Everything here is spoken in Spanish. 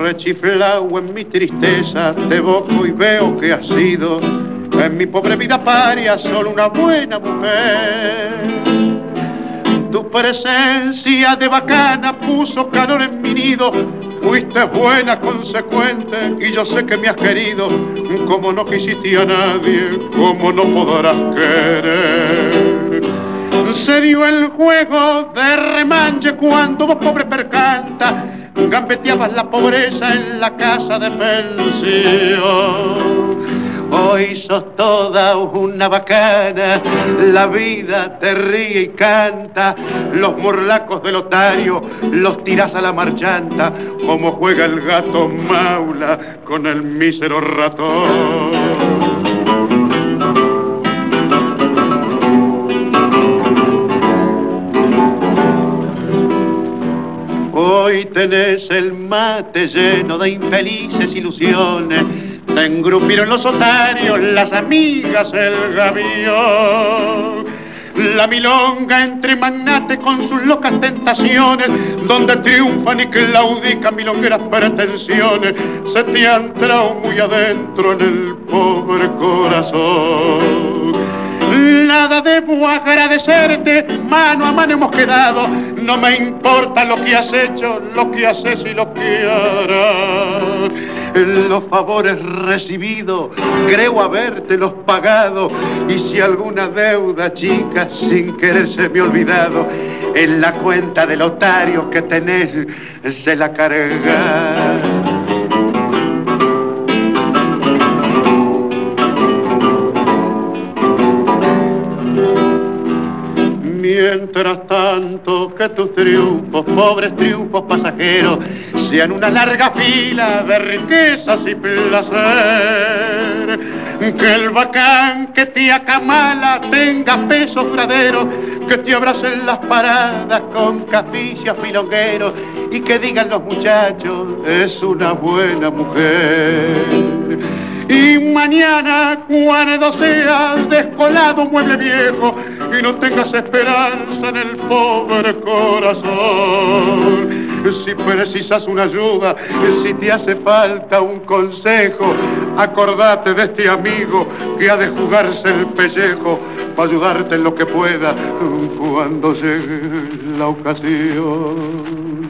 Rechiflao en mi tristeza, te evoco y veo que has sido en mi pobre vida paria solo una buena mujer. Tu presencia de bacana puso calor en mi nido, fuiste buena, consecuente, y yo sé que me has querido, como no quisiste a nadie, como no podrás querer. Se dio el juego de remanche cuando vos, pobre percanta, gambeteabas la pobreza en la casa de pensión. Hoy sos toda una bacana, la vida te ríe y canta, los morlacos del otario los tirás a la marchanta, como juega el gato maula con el mísero ratón. Hoy tenés el mate lleno de infelices ilusiones, te engrupieron los otarios, las amigas, el gavión. La milonga entre magnates con sus locas tentaciones, donde triunfan y claudican milongueras pretensiones, se te han entrado muy adentro en el pobre corazón. Nada debo agradecerte, mano a mano hemos quedado, no me importa lo que has hecho, lo que haces y lo que harás. Los favores recibidos, creo habértelos pagado, y si alguna deuda chica sin querer se me ha olvidado, en la cuenta del otario que tenés se la carga. Mientras tanto que tus triunfos, pobres triunfos pasajeros, sean una larga fila de riquezas y placer. Que el bacán que te acamala tenga peso duradero, que te abracen las paradas con caficias milongueros y que digan los muchachos, es una buena mujer. Y mañana cuando seas descolado mueble viejo y no tengas esperanza en el pobre corazón, si precisas una ayuda, si te hace falta un consejo, acordate de este amigo que ha de jugarse el pellejo para ayudarte en lo que pueda cuando llegue la ocasión.